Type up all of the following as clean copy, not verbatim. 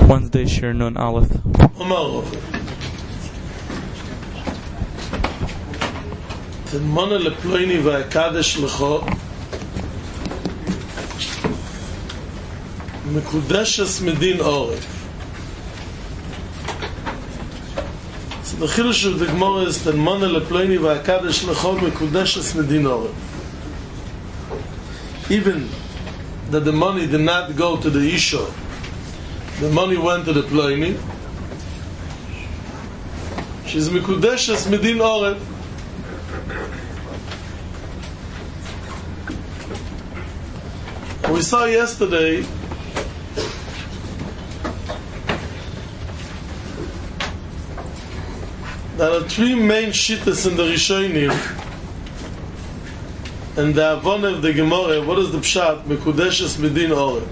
Wednesday, Shir Nun Aleph. Tedmona leploini va'akadesh lecho mekudeshes medin oref. So the Chidush of the Gemara is Tedmona leploini va'akadesh lecho mekudeshes medin oref. Even that the money did not go to the Isha, the money went to the Ploini. She's Mikudeshes Medin Oref. We saw yesterday there are three main shittas in the Rishonim, and the Avon of the Gemara. What is the Pshat? Mikudeshes Medin Oref.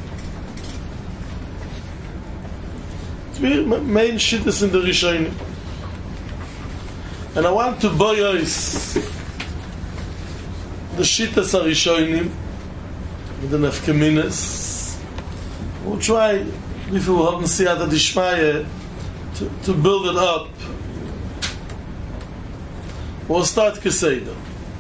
Main shittas in the Rishonim, and I want to boyos the shittas are Rishonim with the nefkeminas. We'll try, if we haven't seen the Dishmaya, to build it up. We'll start Keseda.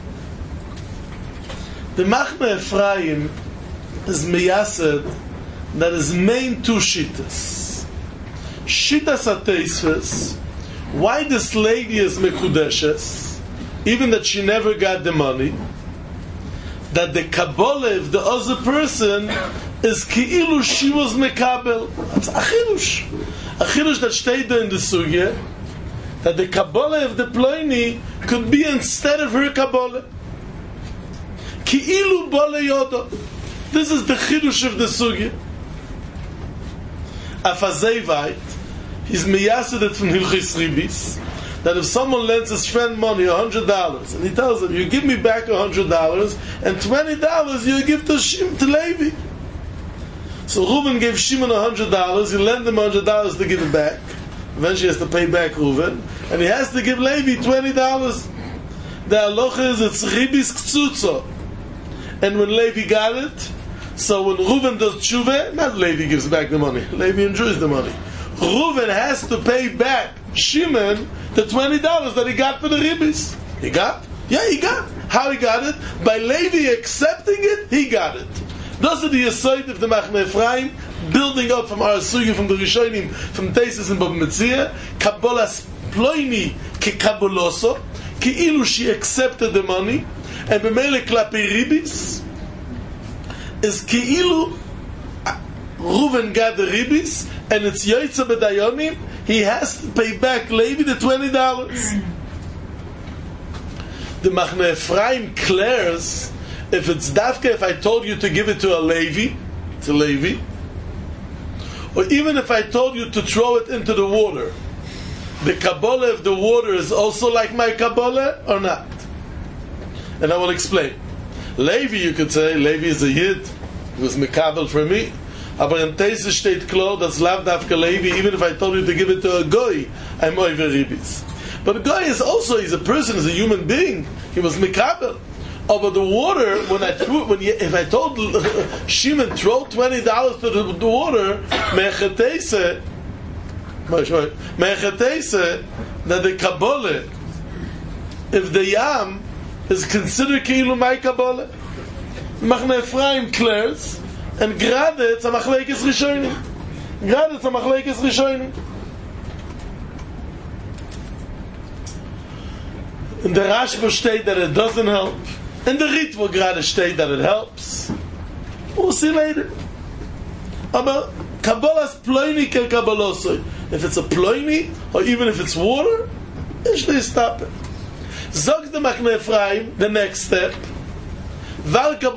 The Machne Ephraim is meyased that his main two shittas. Shittas HaTeisves, why this lady is Mekudeshes, even that she never got the money, that the Kabbalah of the other person is Ki'ilu she was Mekabel. That's Achirush. Achirush that stayed there in the Sugya, that the Kabbalah of the Ploini could be instead of her Kabbalah. Ki'ilu Bole Yoda. This is the Chidush of the Sugya. Afazevite, he's miyasid from Hilchis Ribis, that if someone lends his friend money $100 and he tells him, you give me back $100 and $20 you give to Levi. So Reuven gave Shimon $100, he lent him $100 to give it back. Eventually he has to pay back Reuven, and he has to give Levi $20. The halacha is it's Ribis Ktsutzo, and when Levi got it, so when Reuven does tshuva, not Levi gives back the money, Levi enjoys the money. Reuven has to pay back Shimon the $20 that he got for the ribis. He got? Yeah, he got. How he got it? By Levi accepting it, he got it. Those are the Yesod of the Machne Ephraim, building up from our Sugi, from the Rishonim, from Teisus and Bab Metzia, Kabbalas Ploini ke Kabbaloso, Ki'ilu she accepted the money, and B'mele Klapi Ribis, is Ki'ilu Reuven got the ribis, and it's Yoitza B'dayonim, he has to pay back Levi the $20. The Machne Ephraim declares, if it's Dafka, if I told you to give it to a Levi, or even if I told you to throw it into the water, the Kabbalah of the water is also like my Kabbalah or not? And I will explain. Levi, you could say, Levi is a Yid, he was Mekabel for me. Aber in Teise steht klar, that's Lav Dafka Levi, even if I told you to give it to a Goy, I'm over Ribis. But a Goy is also, he's a person, he's a human being, he was Mekabel. Over the water, if I told Shimon, throw $20 to the water, Mechatese, that the Kabbalah, if the Yam is considered Ki'ilu my Kabbalah, Machne Ephraim declares, and grade it's a Machlekes Rishonim. In the Rashba state that it doesn't help. In the Ritva grade state that it helps. We'll see later. Aber Kabbalah's Ploini ke Kabbalosoi. If it's a Ploini, or even if it's water, they stop it. Zog the Machne Ephraim, the next step. So the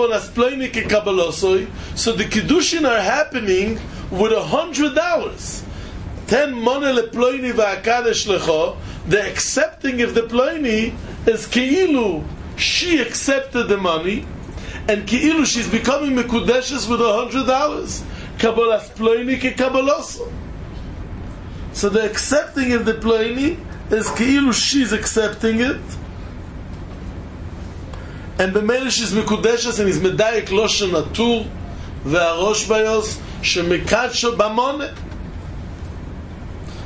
Kiddushin are happening with $100. 10 money le ploini va'akadesh lecho. The accepting of the ploini is Ki'ilu she accepted the money, and Ki'ilu she's becoming mekudeshes with $100. Kabbalas ploini ke kabbaloso. So the accepting of the ploini is Ki'ilu she's accepting it, and במילש is מקודשת, and is מדייק לא שנטור והראש ביוס שמקדשו במונה.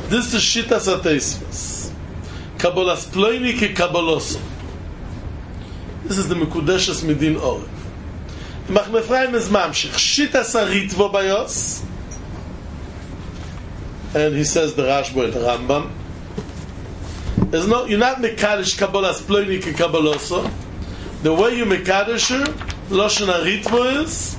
This is Shitas HaTeisvos. Kabbalas Ploini Ki Kabbaloso. This is the Mekudeshes Midin Orev. The Machne Ephraim is Mamshich. Shitas HaRitvo Bayos. And he says the Rashba and the Rambam. There's no, you're not Mekadesh Kabbalas Ploini Ki Kabbaloso. The way you Mekadesh her, Loshen HaRitvo is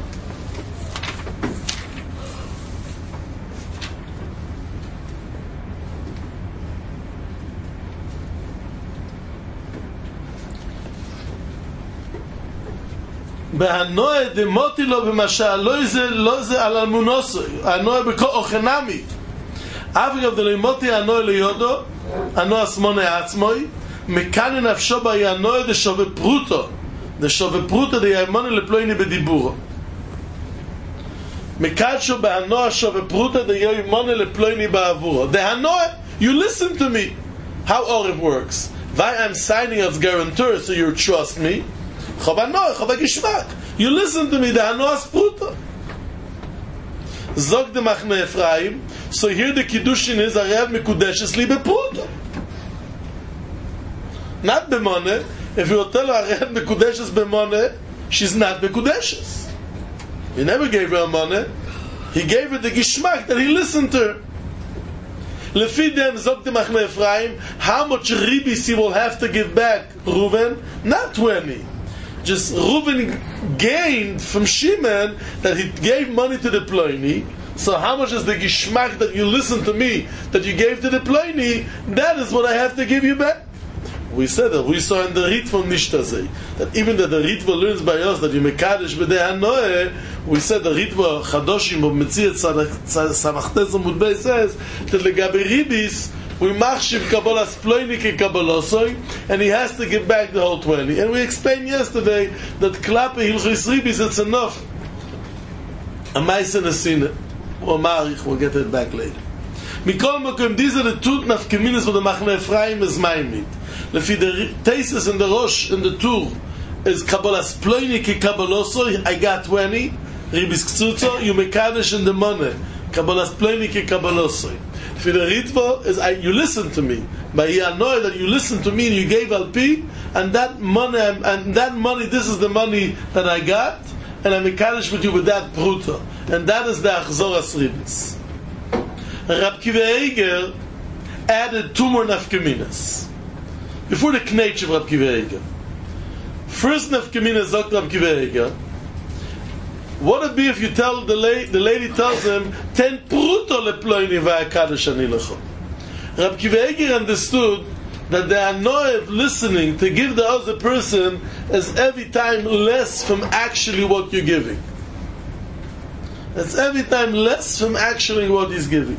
בהנועה דמותי לו במשל לא זה על אלמונוסו הנועה בכל אוכנמי אף דלימותי הנועה ליודו הנועה סמונה עצמוי מכאן נפשו בה הנועה דשווה פרוטו דיימוני לפלויני בדיבורו מכאן שו בהנועה שווה פרוטו דיימוני לפלויני בעבורו דהנועה, you listen to me how Orev works. Why I'm signing as guarantor so you trust me. You listen to me, the Hanoas Pruta. Zog de Machne Ephraim, so here the Kiddushin is Arev Mekudeshes li bepruta. Not bemone. If you tell her Arev Mekudeshes bemone, she's not Mekudeshes. He never gave her a money. He gave her the Gishmak that he listened to her. Lefi dem Zog de Machne Ephraim, how much ribis he will have to give back, Reuven? Not 20. Just Reuven gained from Shimon that he gave money to the Ploini. So how much is the Gishmak that you listen to me that you gave to the Ploini? That is what I have to give you back. We said that we saw in the Ritva Nishtazei that even that the Ritva learns by us that you mekadesh b'dei hanoeh. We said the Ritva Chadoshim of Metziat Samachtes Amud says that legabe ribis we machshiv kabbalas ploini ke kabbalosoi, and he has to give back the whole 20. And we explained yesterday that klape hilchis ribis it's enough. A ma'aser nesina or marich, we'll get it back later. Mikol makom, these are the two nafkeminas for the Machne Ephraim is maimit. Lefi the tesis in the Rosh in the Tur is kabbalas ploini ke kabbalosoi. I got 20 ribis ktsutzo. You mekadesh in the money kabbalas ploini ke kabbalosoi. For the Ritva is you listen to me. But he annoyed that you listen to me and you gave Alpi, and that money, this is the money that I got, and I'm mekadesh with you with that pruta, and that is the Achzoras Ribis. Rab Kiva Eiger added two more nafkeminas before the knetch of Rab Kiva Eiger. First nafkemina zok Rab Kiva Eiger. What would it be if you tell the lady tells him 10 pruto leploini va'akadosh ani lecho? Rab Kiva Eiger understood that the annoy of listening to give the other person is every time less from actually what you're giving. It's every time less from actually what he's giving.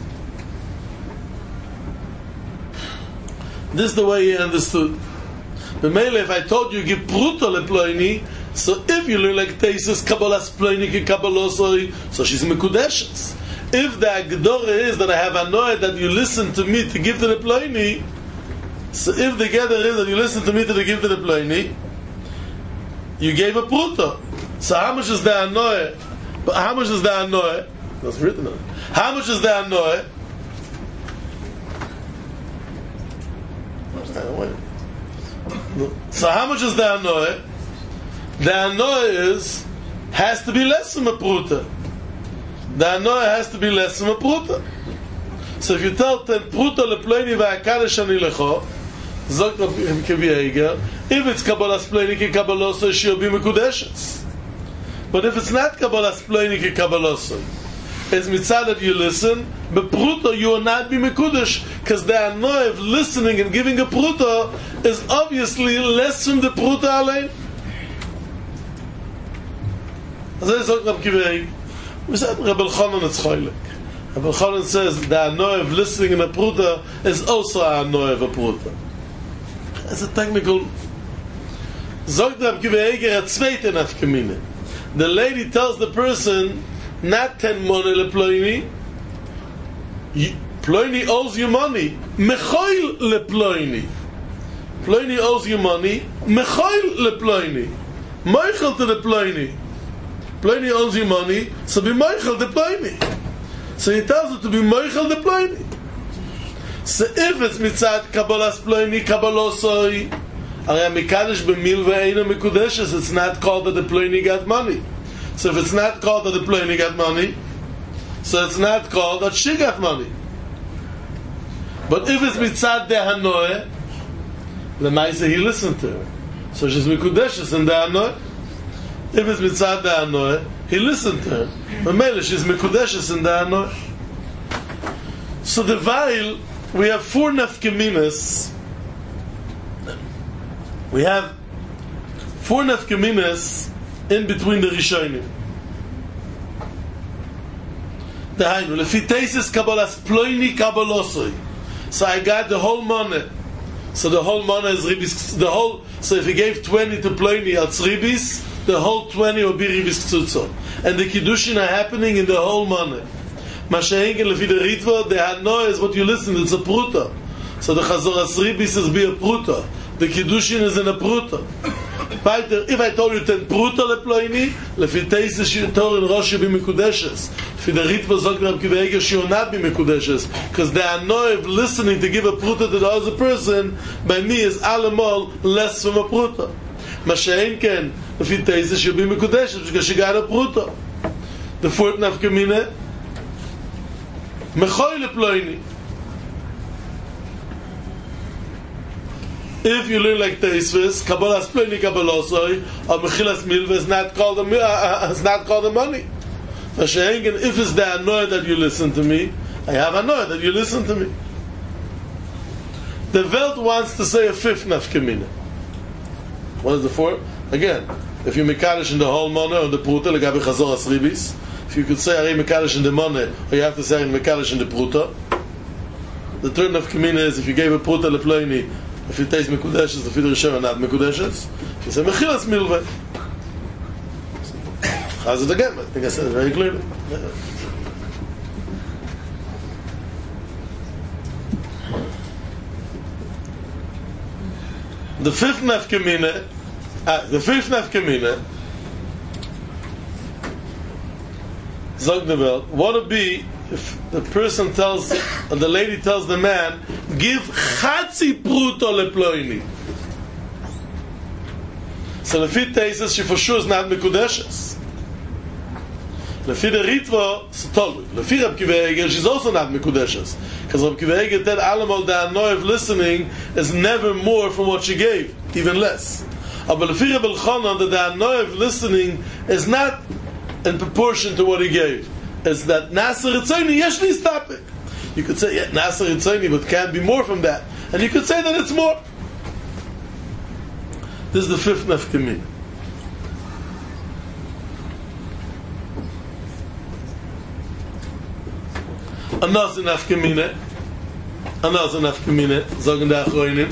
This is the way he understood. The mele, if I told you give pruto leploini, so if you learn like Teisus Kabbalas Ploini Ki Kabbalosoi, so she's Mekudeshes. If the Agdora is that I have annoyed that you listen to me to give to the Ploini, so if the gather is that you listen to me to give to the Ploini, you gave a pruto. So how much is the annoy? But how much is the annoy? That's written on it. How much is the annoy? So how much is the annoy? The annoy has to be less than a pruta. The annoy has to be less than a pruta. So if you tell 10 pruta leploini va'akadosh ani lecho, zok Rab Kiva Eiger, if it's kabbalas ploini ki kabbalosoi, she'll be mekudeshes. But if it's not kabbalas ploini ki kabbalosoi, it's mitzad that you listen, but pruta you will not be mekudesh, because the annoy of listening and giving a pruta is obviously less from the pruta alein. We said Reb Elchanan it's choylek. Reb Elchanan says the annoy of listening in a pruta is also an annoy of a pruta. It's a technical. Zogt Reb Kiva Eiger a zweite nafkemine. The lady tells the person not 10 money leploini. Ploini owes you money. Mechoil leploini. Ploini owes you money. Mechoil leploini. Meichel to the ploini. Ploini owes you money, so be Meichel the Ploini. So he tells her to be Meichel the Ploini. So if it's mitzad Kabbalas Ploini Kabbalosoi, Arei Mekadesh b'milva eino mekudeshes, it's not called that the Ploini got money. So if it's not called that the Ploini got money, so it's not called that she got money. But if it's mitzad de hanoe, the Maisa he listened to her, so she's mekudeshes in the hanoe. If it's mitzad de hanoe, he listened to her, but mele she's mekudeshes in the hanoe. So the Vail, we have 4 nafkeminas. We have 4 nafkeminas in between the Rishonim. The Hainu, lefi teises Kabbalas Ploini Kabbalosoi. So I got the whole money. So the whole money is ribis. The whole. So if he gave 20 to Ploini at ribis, the whole 20 will be ribis ktutzo. And the kiddushin are happening in the whole money. Mashenken lefi the ritva, the hano is what you listen. It's a pruta. So the chazoras ribis is be a pruta. The kiddushin is in a pruta. If I told you 10 pruta leploini, lefi teises shitor in Rosh be mekudeshes. For the ritva zog Rab Akiva Eiger she will not be mekudeshes, because the hano of listening to give a pruta to the other person by me is alamol less from a pruta. Mashenken lefi teises she'll be mekudeshes because she got a pruta. The 4th nafkamina. Mechoy leploini. If you learn like Teisves, Kabbalas Ploini Kabbalosoi, or Mechilas Milva is not called the money. Mashenken, if it's the annoyed that you listen to me, I have annoyed that you listen to me. The Welt wants to say a 5th nafkamina. What is the 4th? Again, if you mekadesh in the whole money or the pruta, like Abi Chazor Asribis, if you could say Arei mekadesh in the money, or you have to say Arei mekadesh in the pruta. The 3rd nafkamina is if you gave a pruta leploini, if you taste mekudeshes, the fidr Rishon are not mekudeshes. If you say mechilas milva, how's it again? I think I said it very clearly. The 5th nafkamina, Zog the Welt, what would be if the person tells, or the lady tells the man, give chatzi pruto leploini. So lefi teises she for sure is not mekudeshes. Lefi the ritva, so tolu. Lefi Rab Akiva Eiger, she's also not mekudeshes, because Rab Akiva Eiger said allemal the annoy of listening is never more from what she gave, even less. But lefi Rab Elchanan, that the annoy of listening is not in proportion to what he gave. Is that Nasser Ritzoni yeshli is topic. You could say, yeah, Nasser Ritzoni, but can't be more from that. And you could say that it's more. This is the 5th nafkamina. Another nafkamina, sagen the Achroinim.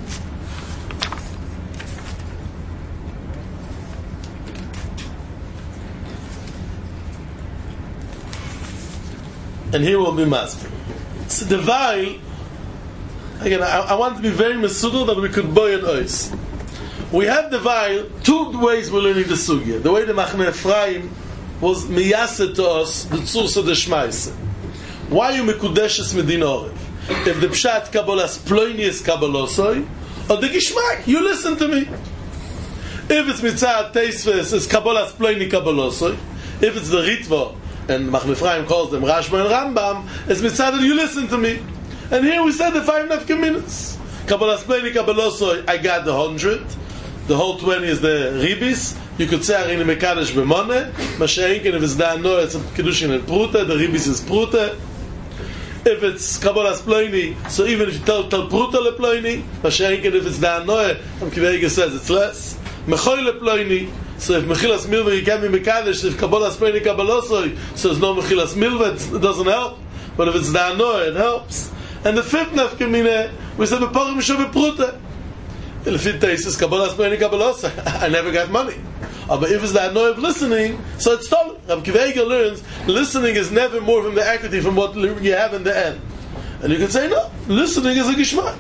And here will be master. So the Vail, again, I want to be very mesudal that we could buy an ois. We have the Vail, 2 ways we're learning the sugya. The way the Machne Ephraim was miyased to us, the tzursa de shmaise. Why you mekudeshes medin orev? If the pshat Kabbalas Ploini is Kabbalosoi, or the Gishmak, you listen to me. If it's mitzad Teisves, it's Kabbalas Ploini Kabbalosoi. If it's the Ritva, and Machne Ephraim calls them Rashba and Rambam, it's mitzad, you listen to me. And here we said the 5 nafkaminas. Kabbalas Ploini Kabbalosoi, I got the 100. The whole 20 is the ribis. You could say Arini Mekadesh b'moneh. Mashenken, if it's da'ano, it's a kiddushin and pruta. The ribis is pruta. If it's Kabbalas Ploini, so even if you tell pruta leploini, Mashenken, if it's da'ano, Rab Akiva Eiger says it's less. Mechoy leploini. So if Mechilas Milva, you can't be Mekadesh. If Kabbalas Ploini Kabbalosoi, so there's no Mechilas Milva, it doesn't help. But if it's da'ano, it helps. And the 5th nafkamina, we said b'porim shove pruta. Lefit teises Kabbalas Ploini Kabbalosoi. I never got money. But if it's the annoy of listening, so it's stolen. Rab Akiva Eiger learns listening is never more from the equity from what you have in the end. And you can say no, listening is a gishmak.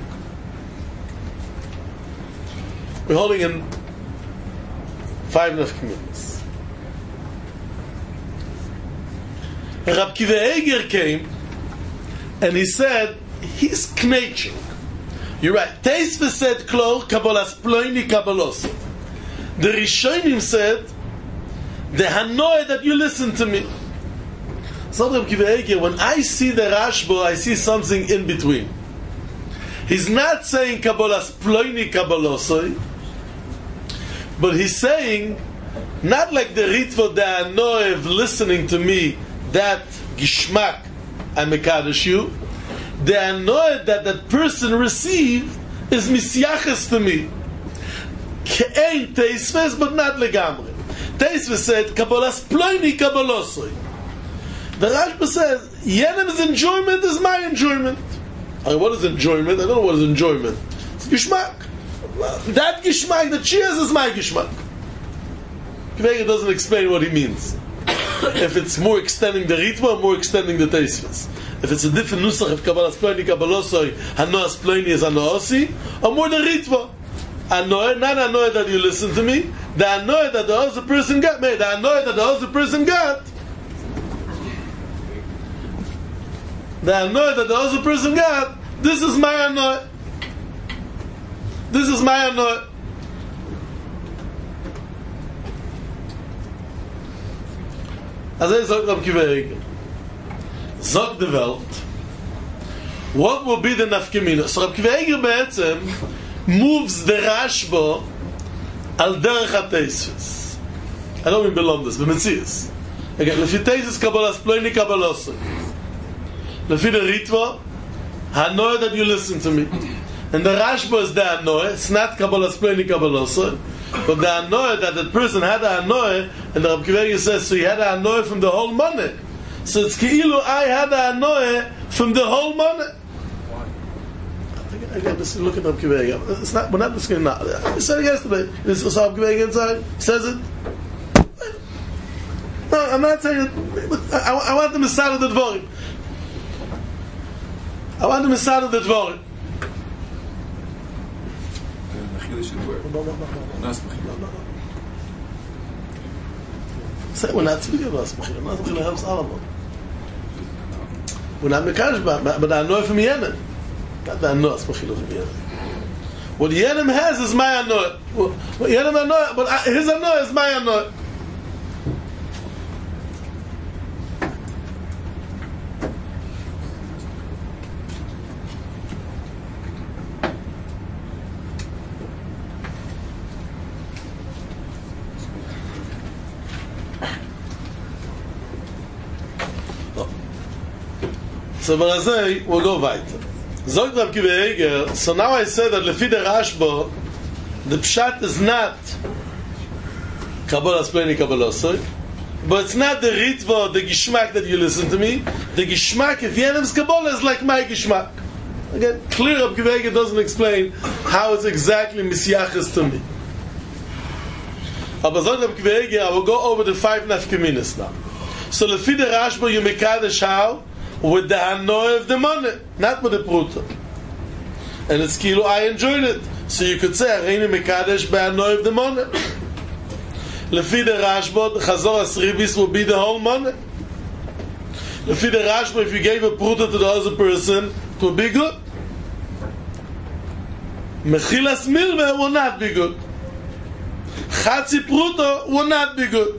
We're holding in 5 nafkaminas. Rab Akiva Eiger came and he said he's knetching. You're right. Teisva said, Klor, Kabbalas Ploini Kabbalos. The Rishonim said, the Hanoi that you listen to me. So when I see the Rashba, I see something in between. He's not saying Kabbalas Ploini Kabbalosoi, but he's saying, not like the Ritva, the Hanoi of listening to me, that Gishmak, I Mekadosh you. The Hanoi that person received is Misyaches to me. Ke'ein Teisves, but not legamre. Teisves said, Kabbalas Ploini Kabbalosoi. The Rashba says, Yenem's enjoyment is my enjoyment. What is enjoyment? I don't know what is enjoyment. It's Gishmak. That Gishmak, the cheers is my Gishmak. Kvega doesn't explain what he means. If it's more extending the Ritva or more extending the Teisves. If it's a different nusach of Kabbalas Ploini Kabbalosoi, Hanoas Ploini is Hanoasi, or more the Ritva. Anoy, not Anoy that you listen to me, the Anoy that the other person got, the Anoy that the other person got, the Anoy that the other person got, this is my Anoy. This is my Anoy. As I said, Rab Kiva Eiger, Zog the Welt, what will be the nafkemina? So Rab Kiva Eiger be'etzem moves the Rashba al derech ha-teisves. I don't mean belong this, but Metzias. Again, lefi teisves Kabbalas Ploini Kabbalosoi. Lefi the Ritva, Hanoi that you listen to me. And the Rashba is the Hanoi, it's not Kabbalas Ploini Kabbalosoi, but the Hanoi that the person had a Hanoi, and the Rab Kiva Eiger says, so he had a Hanoi from the whole money. So it's Keilu, I had a Hanoi from the whole money. Again, this is look at Rab Kiva Eiger. It's not. We're not discussing now. I said it yesterday. This is Rab Kiva Eiger inside. Says it. No, I'm not saying it. I want the Misad of the Dvorim. I want the Misad of the Dvorim. We're not speaking about Mechila. Nas Mechila helps all of them. We're not Mekadosh, but I know it from Yemen. Not the Anoah, it's Mechila from Yemen. What Yemen has is my Anoah. What Yemen Anoah, but his Anoah is my Anoah. So Barazay, we'll go weiter. Zog Rab Kiva Eiger, so now I said that Lefi the Rashba, the Pshat is not Kabbalas Ploini Kabbalosoi, but it's not the Ritva, the Gishmak that you listen to me. The Gishmak, if Yenem's Kabbalah, is like my Gishmak. Again, clear Rab Kiva Eiger doesn't explain how it's exactly Misyachas to me. But Zog Rab Kiva Eiger, I will go over the 5 nafkeminas now. So Lefi the Rashba, you Mekadosh how? With the Hanoi of the money, not with the Pruta. And it's Kilo, I enjoyed it. So you could say, Areini Mekadesh be'Hanoi of the money. Lefi the Rashba, the Chazor Asribis will be the whole money. Lefi the Rashba, if you gave a Pruta to the other person, it will be good. Mechilas Milveh will not be good. Chatzi Pruta will not be good.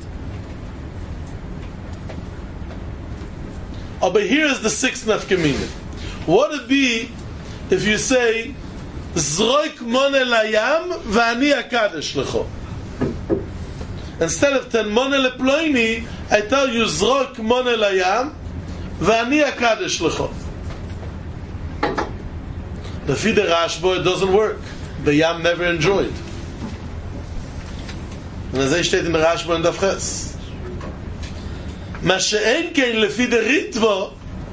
Oh, but here is the 6th nafkemina. What would it be if you say, Zroik mone layam v'ani akadosh lecho? Instead of ten mone leploini, I tell you, Zroik mone layam v'ani akadosh lecho. Lefi the Rashba, it doesn't work. The Yam never enjoyed. And as I state in the Rashba and Daf Ches. Mashe'en kein lefi the Ritva.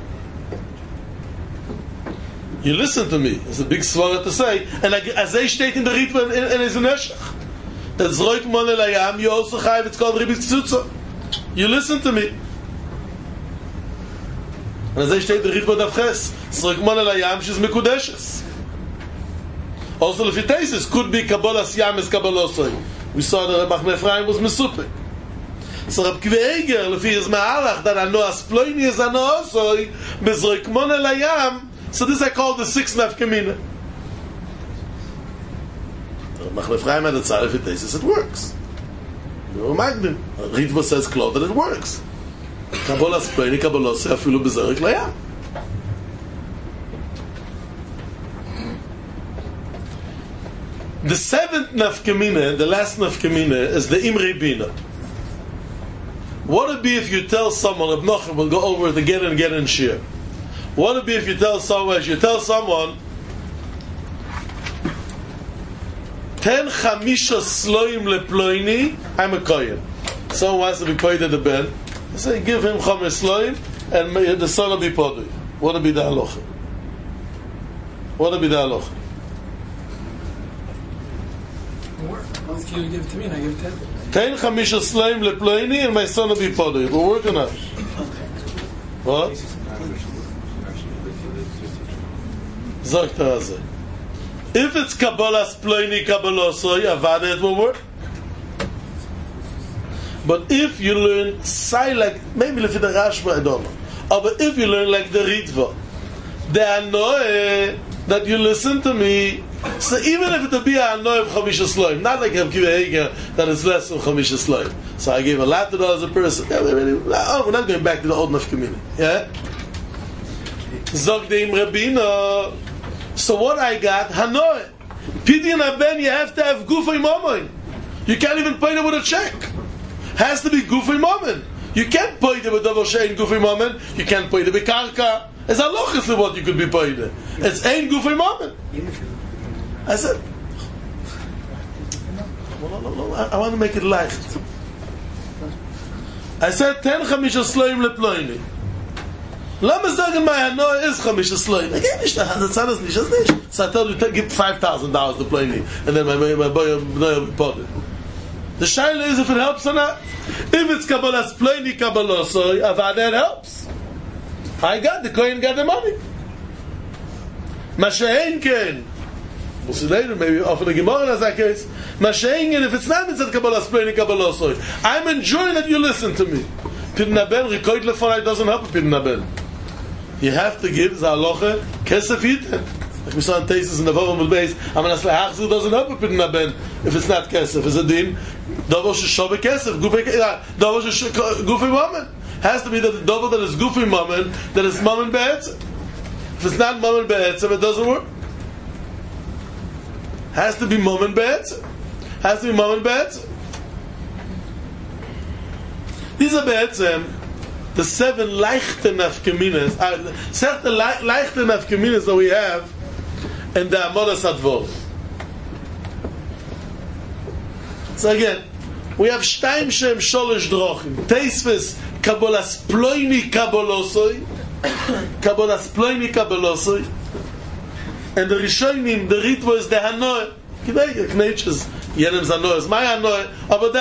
You listen to me. It's a big svara to say. And as they state in the Ritva in his Neshach, that Zroik mon el hayam, you also chayiv, it's called Ribis Tzutza. You listen to me. And as they state the Ritva Daf Ches, Zroik mon el hayam, she's Mekudeshes. Also lefi Teises, could be Kabbalas Yam is Kabbalosoi. We saw that Machne Ephraim was Mesupik. So Rab Kiva Eiger, lefi his ma'alach, that Anoas Ploini is Anoasoi, Bezroik mon el hayam, So this I call the 6 nafkamina. Machlef Chaim had a tzar, if it tastes, it works. No magnin. Ritva says cloth that it works. Kabbalah Spleini, Kabbalah Sefilu Bezerik Layam. The 7th nafkamina, the last nafkamina, is the Imrei Bina. What would it be if you tell someone, Reb Nachum will go over it again and again and share. What would it be if you tell someone, 10 chamisha sloim leploini, I'm a kohen. Someone wants to be paid at the ben. I say, give him chamesh sloim, and the son will be podui. What would be the halacha? What would be the halacha? Once you give it to me, and I give it to him. 10 chamisha sloim leploini, and my son will be podui. We'll work on that. What? Sagt also. If it's Kabbalah Sploini Kabbalah Soy, Avada, it will work. But if you learn Sai like, maybe if it's the Rashba, I don't know. But if you learn like the Ritva, the Anoe, that you listen to me, so even if it will be an Anoe of Chamisha Sloim, not like Rav Kiva Eiger, that is less than Chamisha Sloim. So I gave a lot to $1 a person. Yeah, we're not going back to the old Nafkamina. Yeah? Zog de Imre Bina. So what I got, Hanoi. Pidyon Aben, you have to have Gufay Momen. You can't even pay them with a check. Has to be Gufay Momen. You can't pay them with Davar Shein Gufay Momen. You can't pay them with Karka. It's a lochus of what you could be paid. It's Ein Gufay Momen. I said, no, I want to make it light. I said, 10 chamisha sloim leploini. Lama sagen my Hanoi is chamisha sloim. Again, the tzad is nicht. So I told you, give $5,000 to play me, and then my boy will be paid. The shaila is if it helps or not. If it's Kabbalah Spleini Kabbalah Soy, Avada, it helps. I got the coin, got the money. Mashain Ken. We'll see later, maybe offer the Gemara as that case. Mashain Ken, if it's not mitzvah Kabbalah Spleini Kabbalah Soy, I'm enjoying that you listen to me. Pidyon Aben, Rikoit Lefonai doesn't help a Pidyon Aben. You have to give Zaloche Kesef Yiten. Like we saw in Tesis in the Vavam B'Beis, Amanas Lehachzu doesn't help a Pidyon Aben if it's not Kesef. It's a din. Dovo Sheshove Kesef. Dovo Gufi Mammon. Has to be that the Dovo that is Gufi Mammon, that is Mammon Be'etzem. If it's not Mammon Be'etzem, it doesn't work. Has to be Mammon Be'etzem. Has to be Mammon Be'etzem. These are Be'etzem the 7 leichte nafkaminas, certain leichte nafkaminas that we have in the Amodas Advor. So again, we have Shtaim Shem Sholosh Drochim. Teisves Kabbalah Sploini Kabbalosoi, Kabbalah Sploini Kabbalosoi, and the Rishonim, the Ritva is the Hanoi. Kidei Kneiches Yenem Zanoi is my Hanoi, but the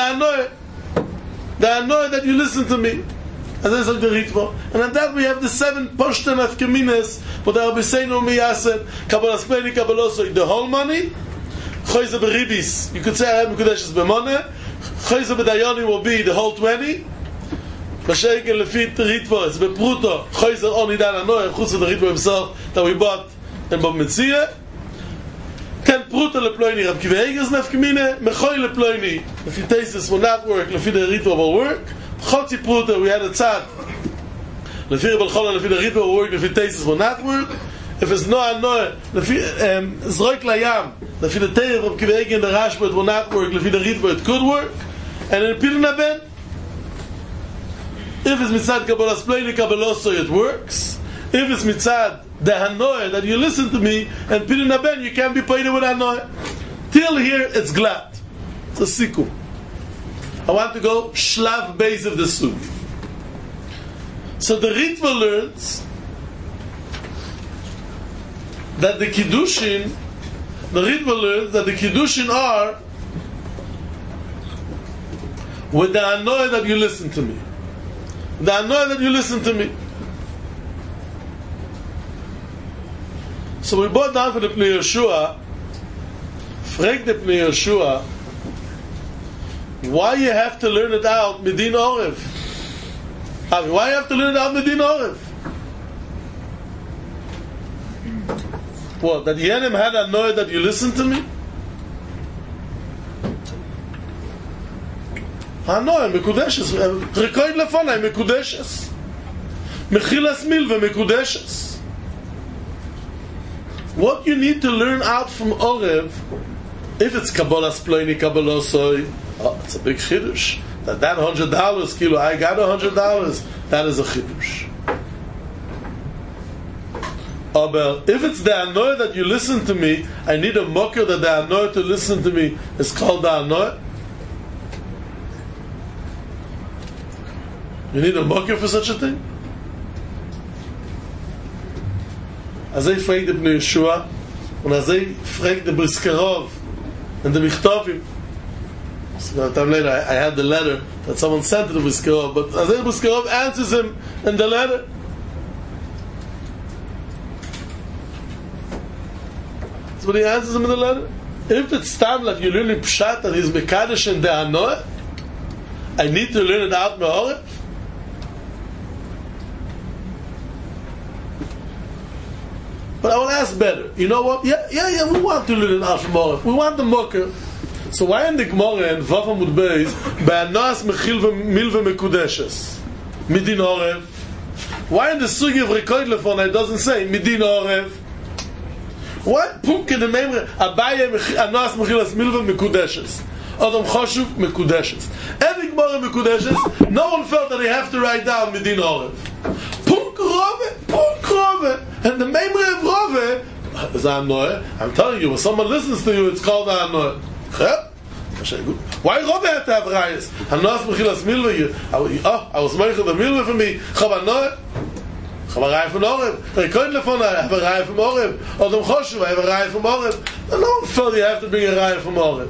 Hanoi that you listen to me. As I said, the Ritva. And on that we have the 7 Poshtan of Keminas, but there will be saying on me, Yasen, Kabbalah Spleini Kabbalosoi, the whole money, Choyze Beribis, you could say I have Mekudeshes B'moneh, Choyze B'dayoni will be the whole 20, Mashayken Lefit Ritva, it's Bepruto, Choyze Oni Dan Anoy, Chutz of the Ritva himself, that we bought in Bob Metzia, 10 Pruto Leploini, Rab Kiva Eiger's Nefkemine, Mechoy Leploini, if you taste this will not work, Lefit the Ritva will work, Chotzi Pruto, we had a tzad, Lefit Balchola, Lefit the Ritva will work, Lefit taste this will not work, if it's no Anoy, Zroik Layam, Lefit the Teir, Rab Kiva Eiger in the Rashba, it will not work, Lefit the Ritva, it could work, and in Pidyon Aben, if it's mitzad Kabbalah Spleini Kabbalosoi, it works. If it's mitzad the Hanoi that you listen to me and Pidyon Aben, you can't be paid with Hanoi. Till here, it's glad. It's a sikum. I want to go shlav base of the soup. So the Ritva learns that the Kiddushin, are with the Hanoi that you listen to me. The Hanoi that you listen to me. So we brought down for the Pnei Yehoshua, frag the Pnei Yehoshua, why you have to learn it out Medin Orev? Why you have to learn it out Medin Orev? What? That Yenim had a know that you listen to me? Hanoy mekudeshes. Rekoid lefonai mekudeshes. Mechilas milva mekudeshes. What you need to learn out from Orev, if it's Kabbalah Sploini, Kabbalah Soy, it's a big chiddush. That $100 kilo, I got $100. That is a chiddush. But if it's the anoy that you listen to me, I need a mocker that the anoy to listen to me is called the anoy. You need a mocker for such a thing? As I fragt the Bnei Yeshua, and as I fragt the Briskerov and the Michtovim. So time later, I had the letter that someone sent to the Briskerov, but as I Briskerov answers him in the letter. That's what he answers him in the letter. If it's time like you're learning Pshat that he's Mekadosh and the Anoah, I need to learn it out Me'oreh. But I will ask better. You know what? Yeah, we want to learn it out from Oref. We want the Mocker. So why in the Gemara in Vav Amud Beis Be'anas Mechil Milva Mekudeshes Midin Oref? Why in the Sugi of Rekoid Lefon it doesn't say Midin Oref? What? Punk in the Memre Abaye Anas Mechilas Milva Mekudeshes Adam Choshuv Mekudeshes. Every Gemara Mekudeshes, no one felt that they have to write down Midin Oref. Punk Rove. And the Memre of Rove is Anoy. I'm telling you, when someone listens to you, it's called Anoy. Why Rove had to have Rayas? Hanas Mechilas Milva. I was making the Milva for me. Chab Anoy. Chab a Raya from Oreb. Rekoid Lefon, I have a Raya from Oreb. Adam Choshuv, I have a Raya from Oreb. No one felt you have to bring a Raya from Oreb.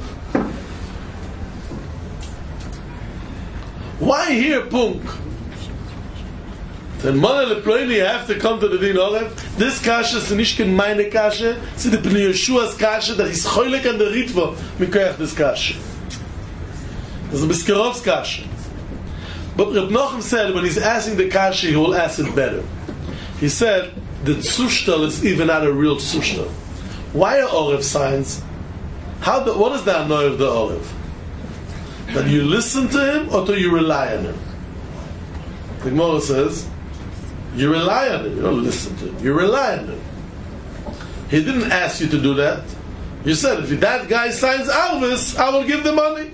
Why here, Punk? Then Mana Leploini, you have to come to the Din Oref. This kasha is nicht meine kasha, it's the Bnei Yeshua's kasha that is choylek and the ritva mikoyach this kasha. It's the Biskerov's kasha. But Reb Nochem said when he's asking the kasha, he will ask it better. He said the tzushtel is even not a real tzushtel. Why are Oref signs? What is the anoy of the Oref? That you listen to him or do you rely on him? The Gemara says you rely on him, you don't listen to him, you rely on him. He didn't ask you to do that. You said if that guy signs Alvis, I will give the money.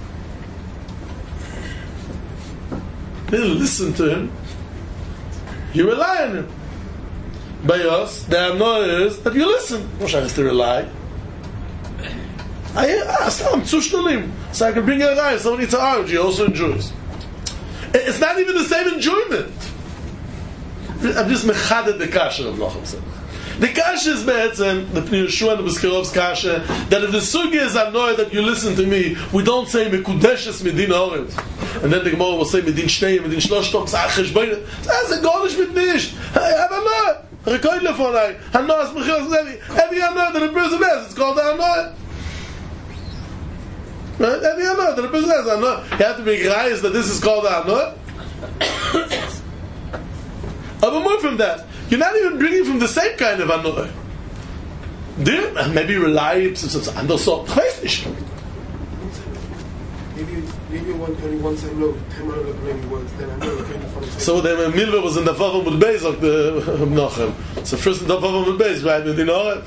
You didn't listen to him, you rely on him. By us, the anoy is that you listen. Moshe has to rely. I'm tzushtalim, so I can bring a rice. Someone eats an orange, he also enjoys. It's not even the same enjoyment. I'm just mechaded the kasha of Nochem said. The kasha is be'etzem, the Pnei Yeshua and the Biskerov's kasha, that if the sugi is anoy that you listen to me, we don't say mekudeshes midin orev. And then the Gemara will say midin shnei, midin shloshtok, sa'ach cheshbein. That's a golish mit nisht. I have anoy. Rekoid lefonai. Hanos mechilas nevi. Every anoy that a person has, it's called anoy. Every anoy that a person has, anoy. You have to be grayes that this is called anoy. But more from that, you're not even bringing from the same kind of anoy. Maybe rely anders so. Maybe only one time low, 10 maybe words. Then I know. So the Milva was in the Vav Amud Beis of the Nochem. So first in the Vav Amud Beis, right? The Oref.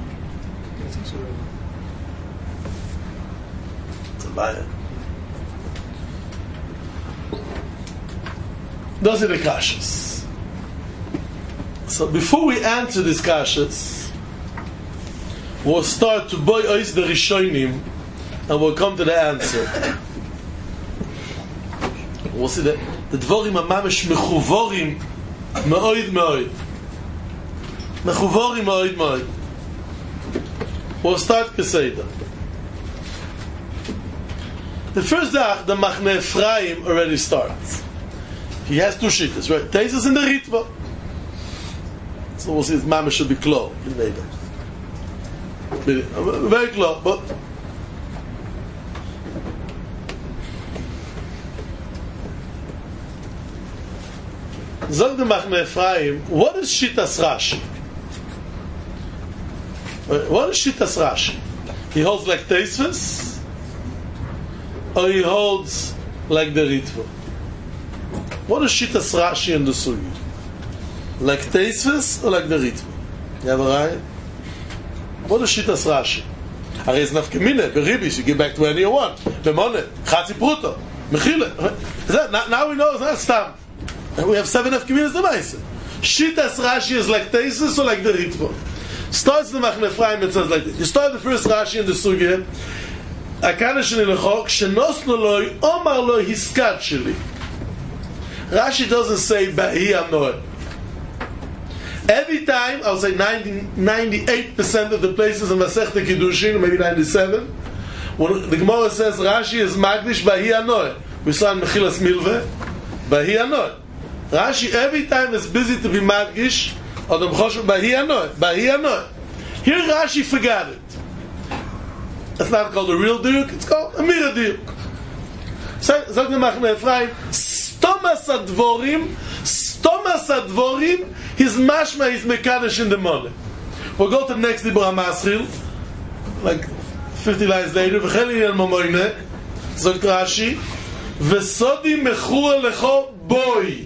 It's a lie. Those are the kashas. So before we answer these kashas, we'll start to boy ois the Rishonim, and we'll come to the answer. We'll see that the dvorim amamesh mechuvorim me'oid me'oid. Mechuvorim me'oid me'oid. We'll start Keseda. The first dag, the Machne Ephraim already starts. He has two shittas, right? Teisus in the Ritva. So we'll see his mama should be close. Very close, but Zog the Machne Ephraim, what is Shittas Rashi? What is Shittas Rashi? He holds like Teisves, or he holds like the Ritva? What is Shittas Rashi in the Sugi? Like Teisves or like the Ritva? You have a right? What is Shittas Rashi? Are is nafkemine, beribis, you give back to any you want. Bemone, Chatzi Pruto, Mechile. Now we know it's not Stam. We have 7 nafkeminas the Maise. Shittas Rashi is like Teisves or like the Ritva? Starts the Machne Ephraim, it says like this. You start the first Rashi in the Sugya. Akadosh Nilachok, Shenosno Loi, Omar Loi Hiskat Sheli. Rashi doesn't say Bahi Anoy. Every time, I'll say 98% of the places in Masechta Kiddushin, maybe 97, when the Gemara says Rashi is Magdish Bahi Anoy, we saw in Mechilas Milveh, Bahi Anoy. Rashi every time is busy to be Magdish, Adam Choshev Bahi Anoy, Bahi Anoy. Here Rashi forgot it. It's not called a real diuk, it's called a mira diuk. Sagt the Machne Ephraim, Stomas Advorim, his mashma is mekadosh in the morning. We'll go to the next Dibur HaMaschil, like 50 lines later. V'cheli el mamoyne, sagt Rashi, V'sodi mechura lecho boy.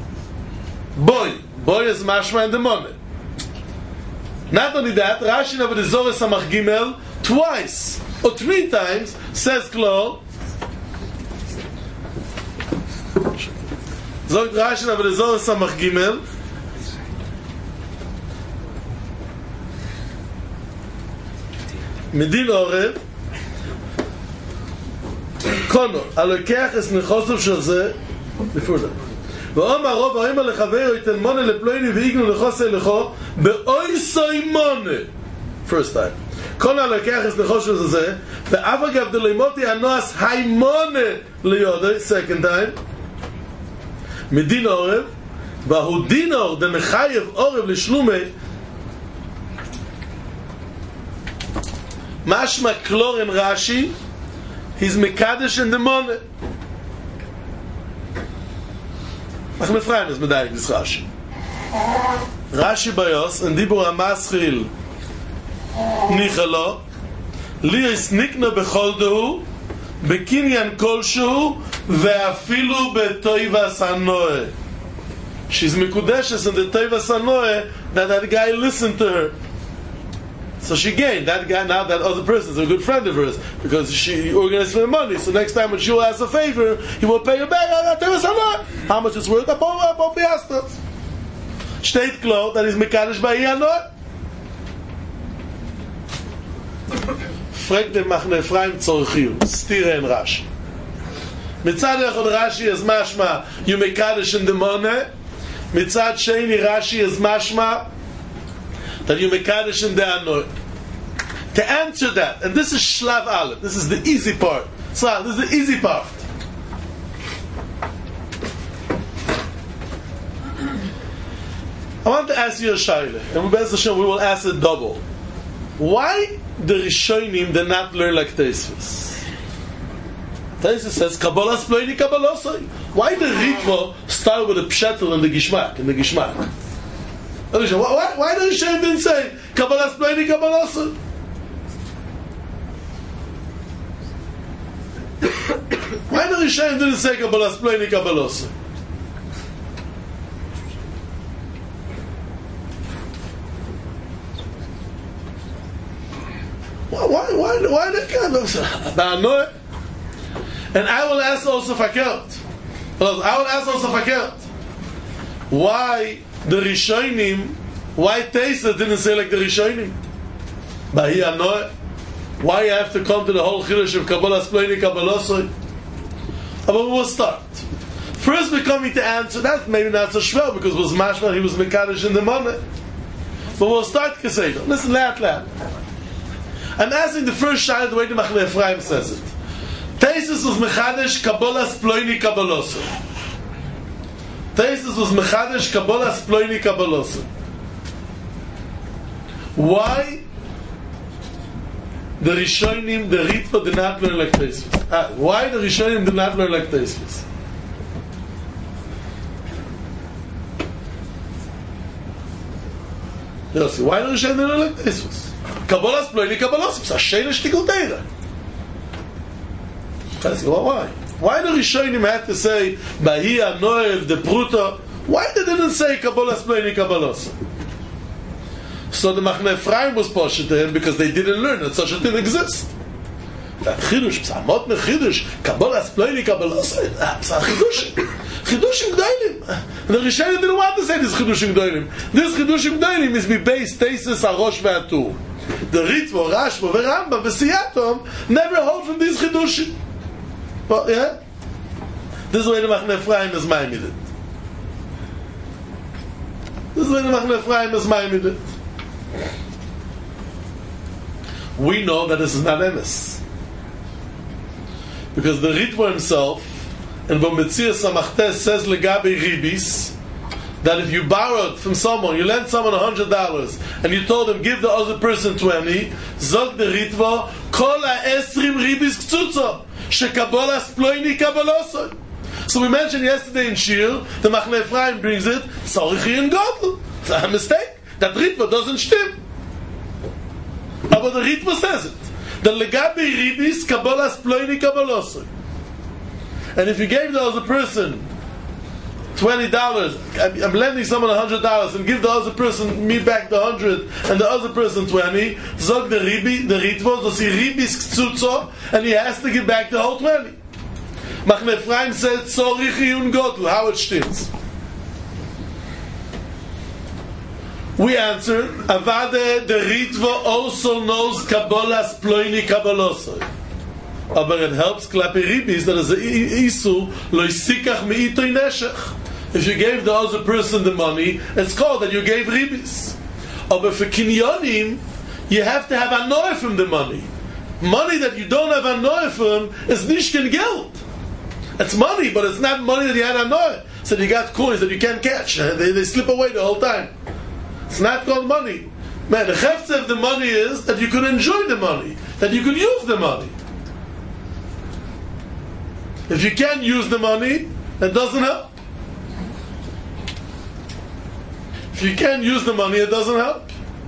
Boy is mashma in the morning. Not only that, Rashi over the Zohar Samach Gimel twice or 3 times says Klor. Sagt Rashi over the Zohar Samach Gimel. מדין עורב קונו הלוקח את נכוסף של זה לפעולה ואומר רוב האמא לחבר יתן מונה לפלויני ואיגנו לחוסה לכו באוי סוי מונה first time קונו הלוקח את נכוסף של זה ואף אגב דלימותי הנועס היי מונה ליודו second time מדין עורב והוא דין עור דמחייב עורב לשלומי Mashma Klor in Rashi, he's Mekadesh in the Moneh. Machne Ephraim is medayik this Rashi. Rashi Bayos, and Dibur HaMaschil Nichalo, Li is nikna bechol dehu, bekinyan kolshu, ve'afilu betoivas hanoeh. She's Mekudeshes in the Toivas hanoeh that guy listened to her. So she gained that guy. Now that other person is a good friend of hers because she organized for the money. So next time when she will ask a favor, he will pay her back. How much it's worth? Steht klar that is mekanisch bei ihr not. Fragt den Machne Ephraim Tzorchiu Stira in Rashi. Mitzad echad Rashi is mashma you mekanisch in the money. Mitzad Sheni Rashi is mashma that you mekadosh in the anoy. To answer that, and this is Shlav Aleph, this is the easy part. So this is the easy part. I want to ask you a shaila, and we will ask it double. Why the Rishonim did not learn like Teisves? Teisves says Kabbalah Sploini Kabbalosai. Why the Ritva start with the Pshetel and the Gishmak? Why the Rishonim didn't say Kabbalah Sploini Kabbalosai? Why the Rishonim didn't say Kabbalah Sploini Kabbalosai? Why the Kabbalah? And I will ask also Fakelt. Why the Rishonim, why Teisa didn't say like the Rishonim? Bahi Anoy. Why you have to come to the whole Chidush of Kabbalah Sploini Kabbalosai? But we will start. First we're coming to answer that, maybe not so shvel, because it was mashma, he was Mekadosh in the money. But we'll start Keseda. Listen, laugh. I'm asking the first shayla the way the Machne Ephraim says it. Tesis was Mekadosh Kabbalah Sploini Kabbalosai. Tesis was Mekadosh Kabbalah Sploini Kabbalosai. Why the Rishonim, the Ritva, did not learn like Tesis? Why the Rishonim did not learn like Tesis? They'll say, why don't Rishonim learn like this? Kabbalas ploini kabbalos. It's a sheina shtikul deira. I say, well, why? Why the Rishonim had to say Bahia Noev the Pruta? Why they didn't say Kabbalas ploini kabbalos? So the Machne Ephraim was poshed to him because they didn't learn that such a thing exists. That Chidush, Psamot me Chidush, Kabbalas ploini kabbalos. Psa Chidush. Chidushim Gdoilim. The Rishonim didn't want to say this Chidushim Gdoilim. This Chidushim Gdoilim is be based Tesis Arosh Ve'atur. The Ritvo, Rashbo, Verambam, Vesiatom never hold from these Chidushim. Well, yeah? This is why the Machne Ephraim is Maimidit. This is why the Machne Ephraim is Maimidit. We know that this is not emes. Because the Ritvo himself, and when Metzias Samachtes says Legabe Ribis, that if you borrowed from someone, you lent someone $100, and you told him, give the other person 20, Zog the Ritvo, Kol ha-esrim Ribis Ktsutzo, Shekabolas Ploini Kabbalosoi. So we mentioned yesterday in Shir, the Machne Ephraim brings it, Tzorichi and Godel. It's a mistake. That Ritva doesn't stim. But the Ritva says it. The Legabe Ribis Kabbalas Ploini Kabbalosoi. And if you gave the other person $20, I'm lending someone $100 and give the other person, me back the 100 and the other person 20, Zog the Ritva, does he Ribis Ktsutzo, and he has to give back the whole 20. Machne Ephraim said, Tzorichi un Godel, how it stimmt. We answer, Avade the Ritva also knows Kabbalas Ploini Kabbalosoi. But it helps Klapi Ribis that is a Isu lo yisikach me'itoi neshech. If you gave the other person the money, it's called that you gave Ribis. But for Kinyonim, you have to have Anoy from the money. Money that you don't have Anoy from is Nishkin Geld. It's money, but it's not money that you had Anoy. So you got coins that you can't catch. They slip away the whole time. It's not called money. Man, the chefs of the money is that you could enjoy the money, that you could use the money. If you can't use the money, it doesn't help. If you can't use the money, it doesn't help.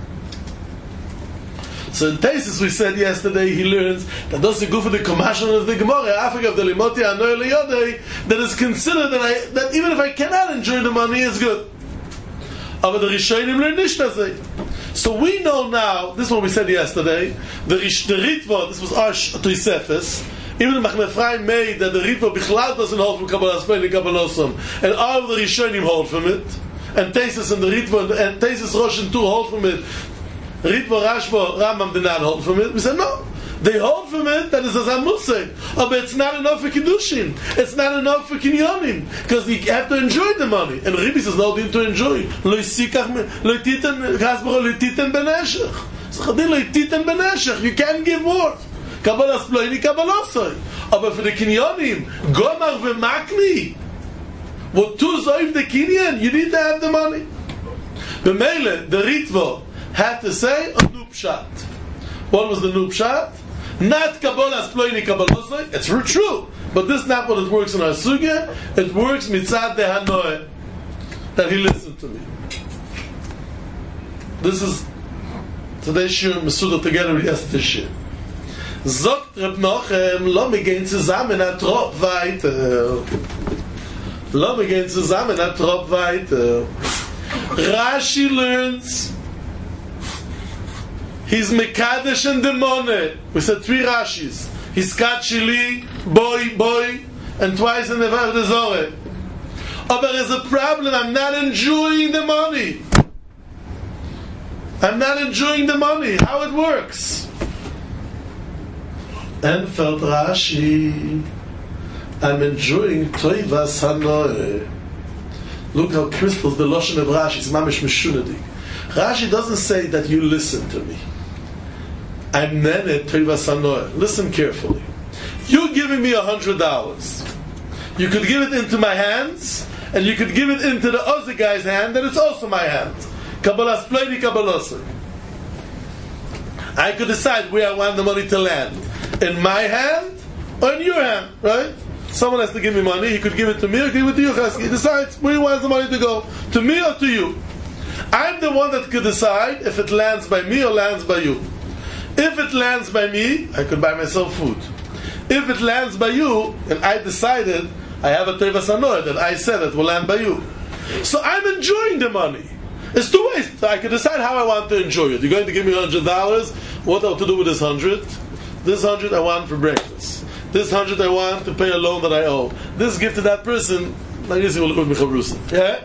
So in Tesis we said yesterday, he learns that those who go for the Komashon of the Gemara, Africa of the Limoti Anoy Leyodei, that is considered that even if I cannot enjoy the money, it's good. But the Rishonim learn Nishtazei. So we know now, this is what we said yesterday, the Ritva, this was Arsh Toisefes, even the Machne Ephraim made that the Ritva Bichlal doesn't hold from Kabbalas Ploini Kabbalosum, and all of the Rishonim hold from it, and Tesis and the Ritva, and Tesis Rosh and Tu hold from it, Ritva, Rashba, Rambam did not hold from it. We said no, they hold from it, that is as Amusay. But it's not enough for Kiddushin, it's not enough for Kinyonim, because you have to enjoy the money, and Ribis is not to enjoy. Lo yisikach, lo yititen, Hasbro, lo yititen beneshech. So Chadin, lo yititen beneshech, you can't give more. Kabbalas Ploini Kabbalosoi. But for the Kinyonim, Gomar v'Makni, what tu zoiv the Kinyan, you need to have the money. B'meile, the Ritva had to say a new pshat. What was the new pshat? Not Kabbalas Ploini Kabbalosoi. It's true, but this is not what it works in our sugya. It works mitzad de Hanoe, that he listened to me. This is today's shir Mesuda together with yesterday's shir. Zogt Reb Nochem, lo me gehen zusammen a trop weiter. Lo me gehen zusammen a trop weiter. Rashi learns he's Mekadesh and Demone. We said 3 Rashis. He's Katshili, boy, and twice in the Vav de Zoreh. Oh, but there's a problem. I'm not enjoying the money. I'm not enjoying the money. How it works? And felt Rashi, I'm enjoying Toivas Hanoe. Look how crystals the Loshen of Rashi is mamish mishunadik. Rashi doesn't say that you listen to me. I'm nene Toivas Hanoe. Listen carefully. You're giving me $100. You could give it into my hands, and you could give it into the other guy's hand, and it's also my hand. Kabbalas Ploini Kabbalosoi. I could decide where I want the money to land. In my hand or in your hand, right? Someone has to give me money, he could give it to me or give it to you. He decides where he wants the money to go, to me or to you. I'm the one that could decide if it lands by me or lands by you. If it lands by me, I could buy myself food. If it lands by you, and I decided, I have a Tevas Hanoah that I said it will land by you. So I'm enjoying the money. It's two ways. I can decide how I want to enjoy it. You're going to give me $100. What to do with this 100? This 100 I want for breakfast. This 100 I want to pay a loan that I owe. This gift to that person, like this, will look with Mechavrusa. Yeah?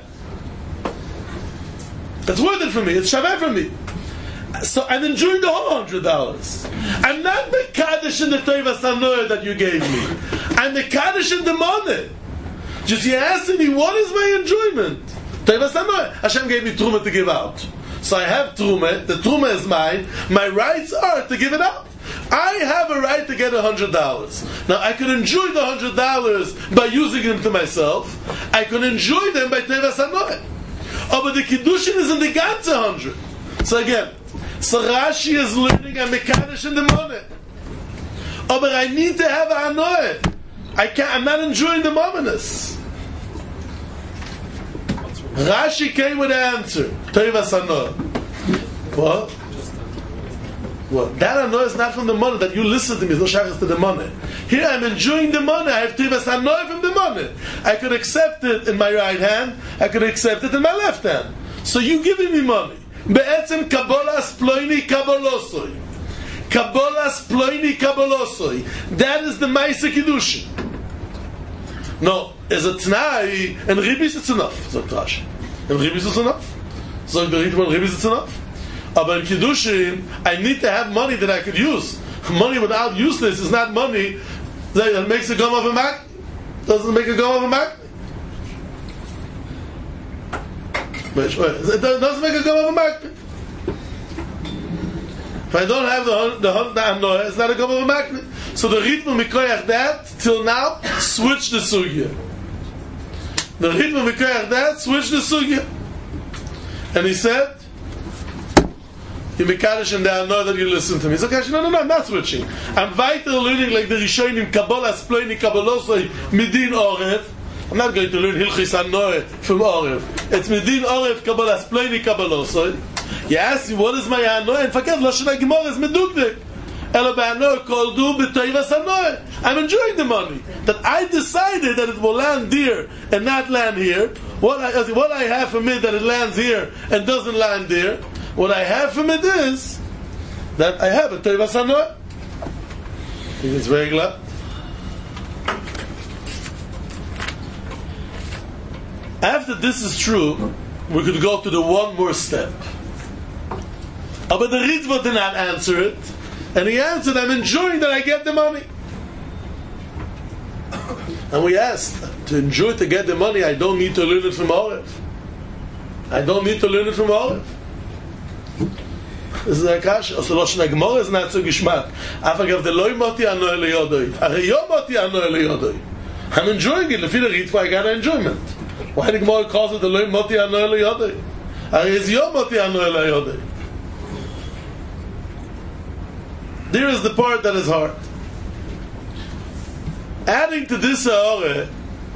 That's worth it for me. It's shaveh for me. So I'm enjoying the whole $100. I'm not the kaddish in the Tevas Hanoah that you gave me. I'm the kaddish in the money. Just you asking me, what is my enjoyment? Tevas Hanoah. Hashem gave me truma to give out. So I have truma. The truma is mine. My rights are to give it out. I have a right to get $100. Now I could enjoy the $100 by using them to myself. I could enjoy them by Tevas Hanoah. Oh, but the kiddushin is in the ganze 100. So again, so Rashi is learning a mekadosh in the money. Oh, but I need to have a hanoah. I'm not enjoying the mominus. Rashi came with the answer. Tevas Hanoah. What? What? That hanoah is not from the money. That you listen to me is no shaykhs to the money. Here I'm enjoying the money. I have Tevas Hanoah from the money. I could accept it in my right hand. I could accept it in my left hand. So you giving me money. Be'etzem kabolas ploini kabolosoi. Kabolas ploini kabolosoi. That is the Maisa Kiddushin. No, is a Tnai, and Ribis it's enough, sagt Rashi. And Ribis it's enough. Sagt the Ritva, Ribis it's enough. But in Kiddushin, I need to have money that I could use. Money without useless is not money that makes a gum of a mak. Doesn't make a gum of a mak. It doesn't make a gum of a magnet. If I don't have the hanoah, it's not a gum of a magnet. So the Ritva Mikoyach that till now switch the sugya. The Ritva Mikoyach that switch the sugya, and he said, "You mekadosh and the hanoah that you listen to me." He's like, "No, I'm not switching. I'm weiter learning like the Rishonim Kabbalas Ploini Kabbalosoi Midin Orev." I'm not going to learn Hilchis Hanoah from Orev. It's Medin Orev Kabbalas Ploini Kabbalosoi. You ask me, what is my Hanoah? And forget, Lashon HaGemara is Medukdik. Elo b'Hanoah kol du b'Tevas Hanoah. I'm enjoying the money. That I decided that it will land there and not land here. What I have from it that it lands here and doesn't land there. What I have from it is that I have a Tevas Hanoah. It's very glad. After this is true, we could go to the one more step. But the Ritva did not answer it, and he answered, I'm enjoying that I get the money. And we asked, to enjoy to get the money, I don't need to learn it from Orev. I don't need to learn it from Orev. This is a kasha. So Lashon HaGemara is not so gishmak. Afagav the loy moti hanoah leyodoi. Areyo moti hanoah leyodoi. I'm enjoying it. Lefi the Ritva, I got enjoyment. Why the Gemara calls it the loy moti hanoah leyodoi? Is yo moti hanoah leyodoi? There is the part that is hard. Adding to this ha'oreh,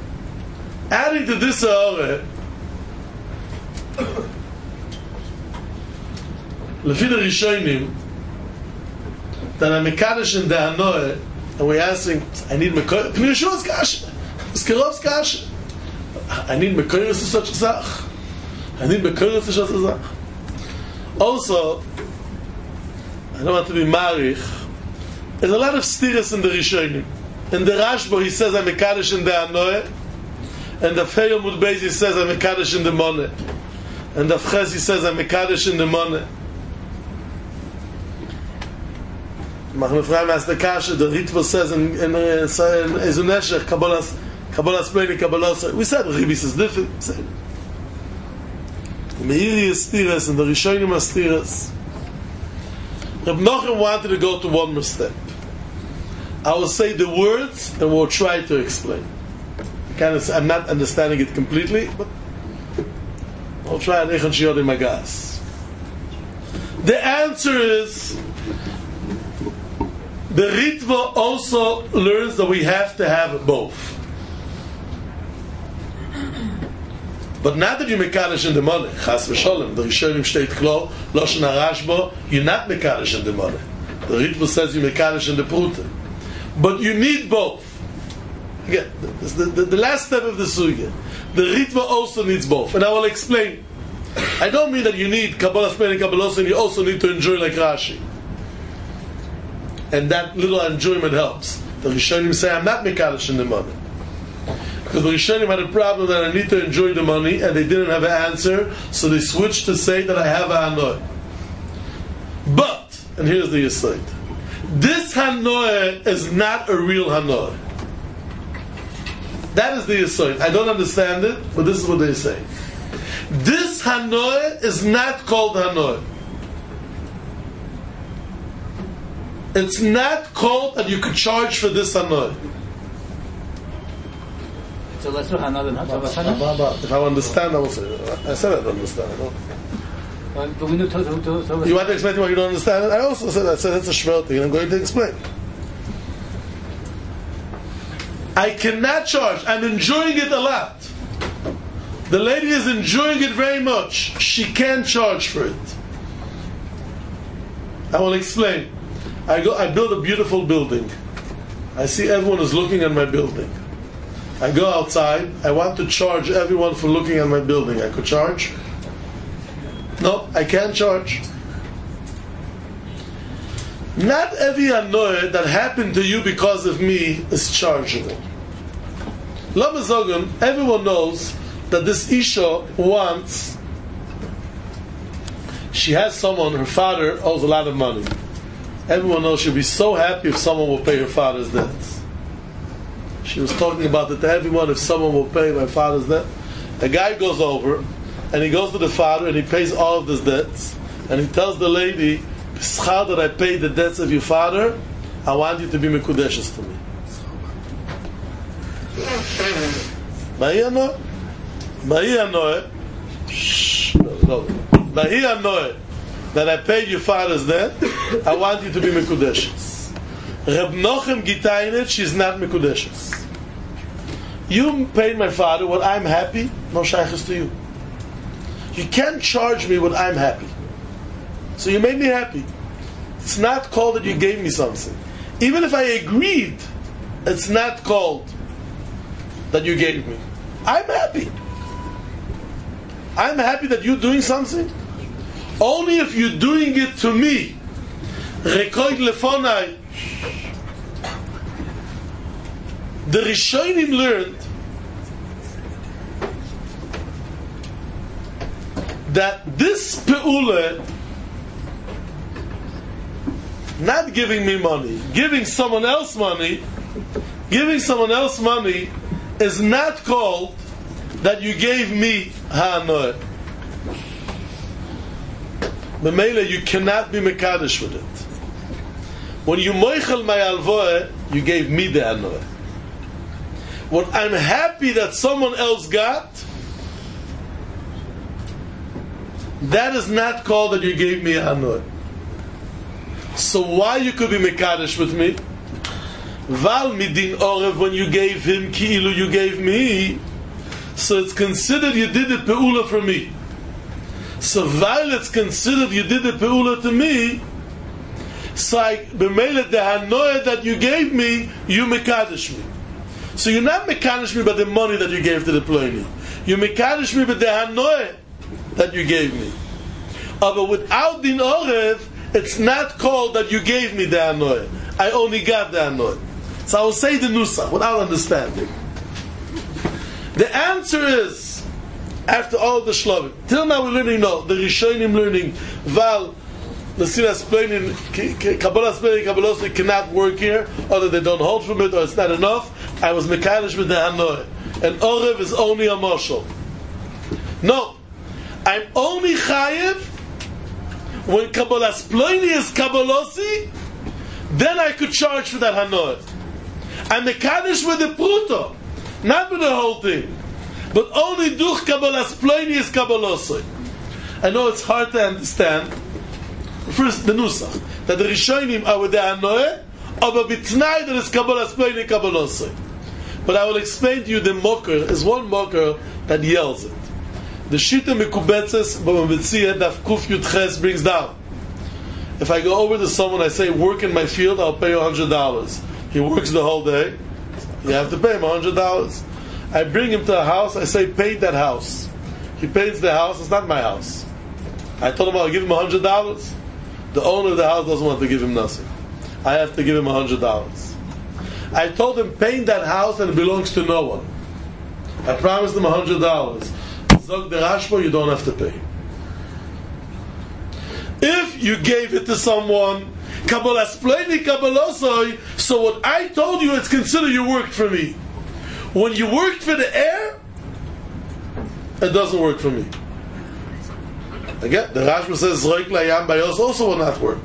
lefi the Rishonim, that I'm mekadosh in the hanoah, and we're asking, I need mekoyos. Pnei Yeshua's kasha, Skerov's kasha. I need mekoyos to such a zach. Also, I don't want to be marich. There's a lot of stiras in the Rishonim. In the Rashba he says I'm mekadosh in the hanoah, and the Feyo Mud Beis he says I'm mekadosh in the money, and the Ches he says I'm mekadosh in the money. Machne Freim as the Kasha, the Ritva says in Ezuneshech Kabbalas Ploini Kabbalos. We said Ribis is different. The Meiri is stiras and the Rishonim are stiras. Reb Nochem wanted to go to one more step. I will say the words and we'll try to explain. I'm not understanding it completely, but I'll try and Echon Shiyodim Magas. The answer is the Ritva also learns that we have to have both. But not that you mekadosh in the money. Chas v'sholem. The Rishonim state klo, Loshen HaRashba, you're not mekadosh in the money. The Ritva says you mekadosh in the pruta. But you need both. Again, the last step of the sugya. The Ritva also needs both. And I will explain. I don't mean that you need Kabbalah Speni Kabbalah and you also need to enjoy like Rashi. And that little enjoyment helps. The Rishonim say, I'm not mekadosh in the money. Because the Rishonim had a problem that I need to enjoy the money and they didn't have an answer, so they switched to say that I have a Hanoi. But, and here's the aside, this Hanoi is not a real Hanoi. That is the aside. I don't understand it, but this is what they say. This Hanoi is not called Hanoi. It's not called that you could charge for this Hanoi. It's a lesser Hana than Hatavasana? If I understand, I will say. I said I don't understand. But we know to You want to explain to me why you don't understand it? I also said it's a shvel thing, and I'm going to explain. I cannot charge. I'm enjoying it a lot. The lady is enjoying it very much. She can't charge for it. I will explain. I build a beautiful building. I see everyone is looking at my building. I go outside. I want to charge everyone for looking at my building. I could charge? No, I can't charge. Not every anoy that happened to you because of me is chargeable. Lama Zogan, everyone knows that this Isha wants, she has someone, her father owes a lot of money. Everyone knows she'll be so happy if someone will pay her father's debts. She was talking about it to everyone, if someone will pay my father's debt. A guy goes over, and he goes to the father, and he pays all of his debts, and he tells the lady, "B'schar that I paid the debts of your father, I want you to be mekudeshes to me." That I paid your father's debt, I want you to be mekudeshes. Reb Nochem Gitainet, she's not mekudeshes. You paid my father what I'm happy, no shaykhs to you. You can't charge me what I'm happy. So you made me happy. It's not called that you gave me something. Even if I agreed, it's not called that you gave me. I'm happy. I'm happy that you're doing something. Only if you're doing it to me. Rekoid lefonai. The Rishonim learned that this pe'ula, not giving me money, giving someone else money is not called that you gave me ha'anoah. B'meila, you cannot be mekadosh with it. When you moichel my alvoah, you gave me the ha'anoah. When I'm happy that someone else got, that is not called that you gave me a ha'anoah. So why you could be mekadosh with me? Val midin orev, when you gave him ki'ilu you gave me, so it's considered you did the pe'ula for me. So while it's considered you did the pe'ula to me, so b'meila the ha'anoah that you gave me, you mekadosh me. So you're not mekadosh me by the money that you gave to the ploni. You mekadosh me by the ha'anoah that you gave me. But without din orev, it's not called that you gave me the ha'anoah. I only got the ha'anoah. So I will say the nusach without understanding. The answer is, after all the shlovim, till now we're learning, no, the Rishonim learning, Val, the Sinas Pleinin, Kabbalah Speni, Kabbalah cannot work here, or that they don't hold from it, or it's not enough. I was mekadosh with the ha'anoah. And orev is only a mashal. No. I'm only chayev when Kabbalah Spleini is Kabbalosi, then I could charge for that ha'anoah. I'm mekadosh with the pruto, not with the whole thing. But only duch Kabbalah Spleini is Kabbalosi. I know it's hard to understand. First, the nusach, that the Rishonim are with the ha'anoah, or b'tnai that is Kabbalah Spleini Kabbalosi. But I will explain to you the mocker is one mocker that yells it. The Shita Mekubetzes B'Mavitziyah Daf Kuf Yud Ches brings down. If I go over to someone, I say, work in my field, I'll pay you $100. He works the whole day, you have to pay him $100. I bring him to a house, I say, pay that house. He pays the house, it's not my house. I told him I'll give him $100. The owner of the house doesn't want to give him nothing. I have to give him $100. I told him, pay that house and it belongs to no one. I promised him $100. Zog the Rashba, you don't have to pay. If you gave it to someone, so what I told you, it's considered you worked for me. When you worked for the air, it doesn't work for me. Again, the Rashba says Zroik Layam Bayos also will not work.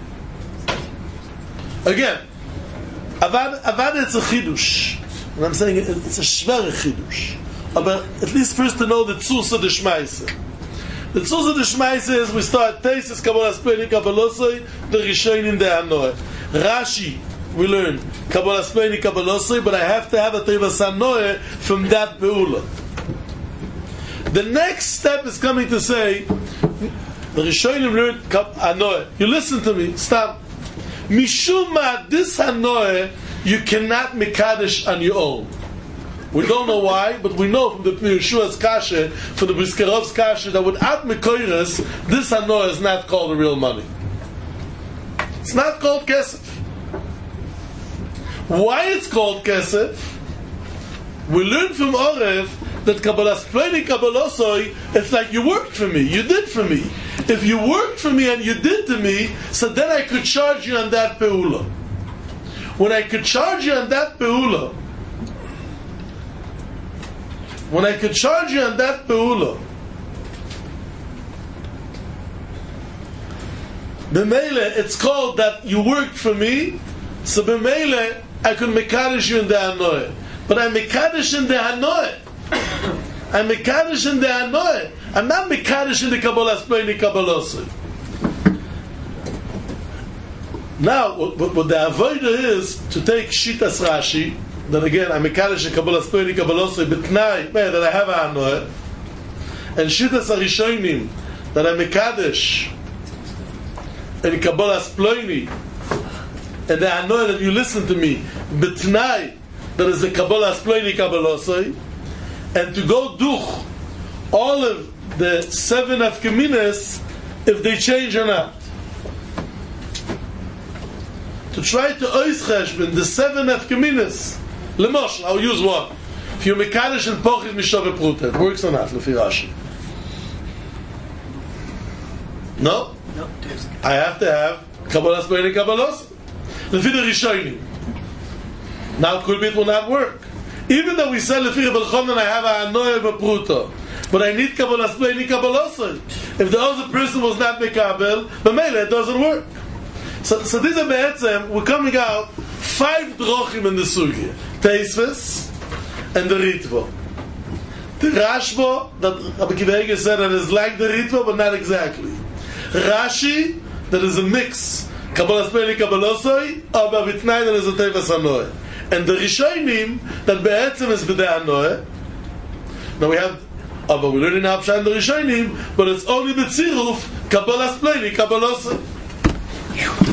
Again, Avad it's a chidush, and I'm saying it's a schwere chidush. But at least first to know the Tzus of the Shmaise. The Tzuz of the Shmaise is we start Teises Kabbalas Pleni Kabbalosoi the Rishonim de Hanoi. Rashi we learn Kabbalas Pleni Kabbalosoi, but I have to have a Teivas Hanoi from that Beula. The next step is coming to say the Rishonim learn Hanoi. You listen to me, stop. Mishuma this Hanoi you cannot Mekadesh on your own. We don't know why, but we know from the Yeshua's Kasha, from the Briskerov's Kasha, that without Mekoiris, this Hanoah is not called the real money. It's not called Kesef. Why it's called Kesef? We learn from Orev that Kabbalas Pleni Kabbalosoi, it's like you worked for me, you did for me. If you worked for me and you did to me, so then I could charge you on that Peula. When I could charge you on that Peula, B'meile, it's called that you worked for me, so b'meile, I could mekadesh you in the Hanoi. But I'm mekadesh in the Hanoi. I'm not mekadesh in the Kabbalas Pleni Kabbalosoi. Now, what the avodah is to take Shitas Rashi, that again, I'm mekadesh in Kabbalas Pleni Kabbalosoi, b'tnai, that I have a Hanoi, and Shitas Arishonim, that I'm mekadesh in Kabbalas Pleni, and the Hanoi that you listen to me, b'tnai, that is the Kabbalas Pleni Kabbalosoi, and to go duch all of the 7 Afkeminas if they change or not. To try to ois cheshbon the 7 Afkeminas. Lemosh, I'll use one. If you're mekadesh and pochit mishove pruta, it works or not, lefi Rashi? No? No. I have to have Kabbalas Pleni Kabbalos. Lefi the Rishonim. Now could be it will not work. Even though we say lefi Rebbe Chonon I have a Hanoi of a pruta, but I need Kabbalas Pleni Kabbalosoi. If the other person was not mekabel, but mele it doesn't work. So these are be'etzem, we're coming out 5 drochim in the sugya. Teisves and the Ritva. The Rashba, that Rabbi Akiva Eiger said that is like the Ritva, but not exactly. Rashi, that is a mix. Kabbalas Pleni Kabbalosoi, or B'avitnai, that is a Teivas Hanoi. And the Rishonim, that be'etzem is b'dei Hanoi. Now we have, but we're learning now Pshat the Rishonim, but it's only the Tziruf, Kabbalas Pleni Kabbalosoi.